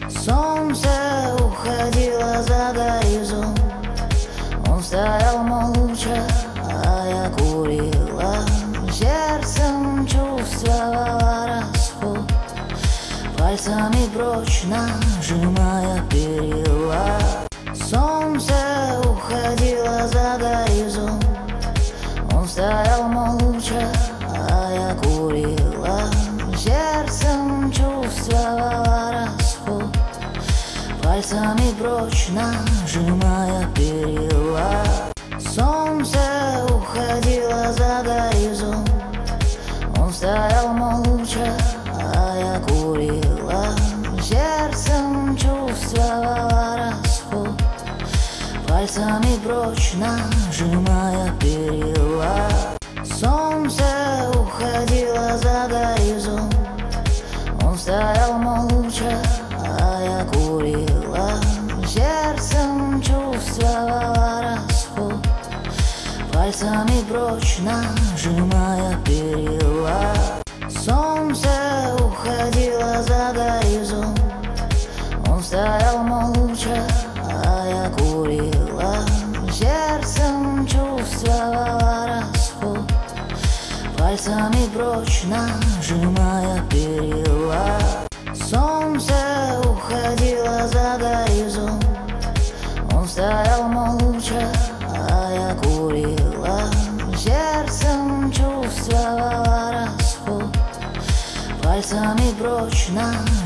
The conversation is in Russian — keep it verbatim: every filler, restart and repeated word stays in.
Солнце уходило за горизонт. Он стоял молча, а я курила. Сердцем чувствовала расход, пальцами прочно сжимая перила. Солнце уходило за горизонт. Он стоял молча, а я курила. Сердцем чувствовала расход, пальцами прочно сжимая перила. Солнце уходило за горизонт. Он стоял молча, а я курила. Сердцем чувствовала расход, пальцами прочно сжимая перила. Солнце уходило за горизонт. Он стоял молча, а я курила. Сердцем чувствовала расход, пальцами прочно сжимая перила. Солнце уходило за горизонт. Он стоял молча, а я курила. Сердцем чувствовала расход, пальцами прочно сжимая перила. Солнце уходило за горизонт. Он стоял молча, а я курила. Сердцем чувствовала расход, пальцами прочно